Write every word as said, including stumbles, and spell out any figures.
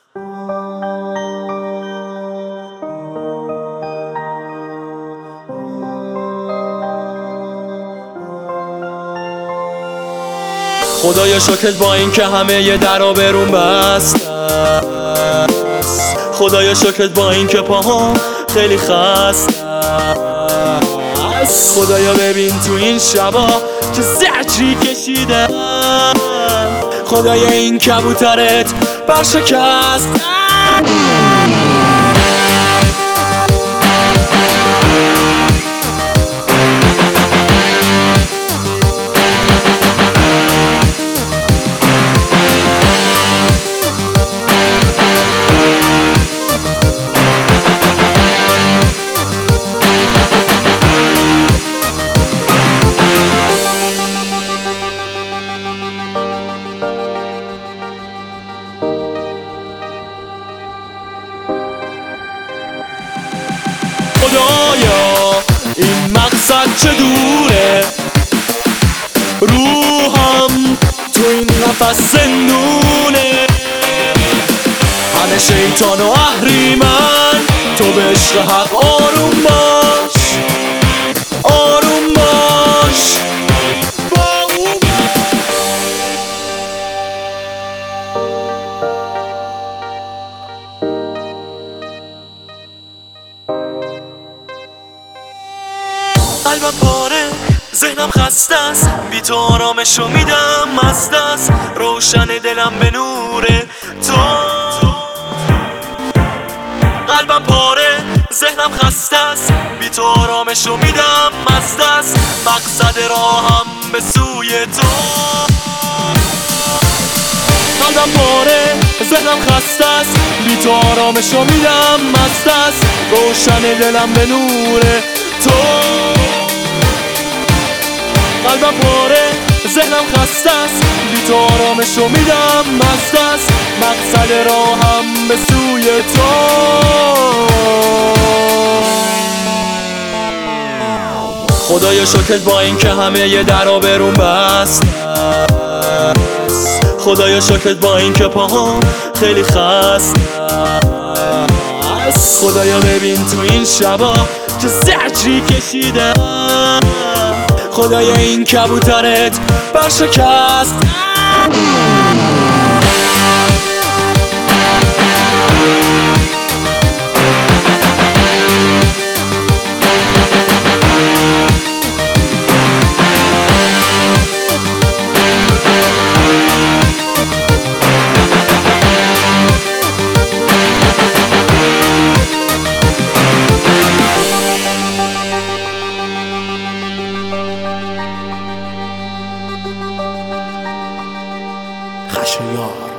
خدایا شکرت با این که همه ی درا برون بست، خدایا شکرت با این که پاهام خیلی خست، خدایا ببین تو این شبا که زجری کشیدم، خدایا این کبوترت برشکست. خدایا این مقصد چه دوره، روحم تو این نفس زندونه، همه شیطان و اهریمن، تو به عشق حق آروم باش، آروم باش. قلبم پاره، ذهنم خسته است، بی تو آرامشو میدم مست است، روشن دلم به نور تو. قلبم پاره، ذهنم خسته است، بی تو آرامشو میدم مست است، مقصد راهم به سوی تو. قلبم پاره، ذهنم خسته است، بی تو آرامشو میدم مست است، روشن دلم به نور تو. قلبم پاره، ذهنم خسته است، بی تو آرامشو میدم مست است، مقصد راهم به سوی تو. خدایا شکرت با این که همه ی درا برون بست، خدایا شکرت با این که پاهام خیلی خست، خدایا ببین تو این شبا که زجری کشیدم، خدایا این کبوترت برشکست. خشایار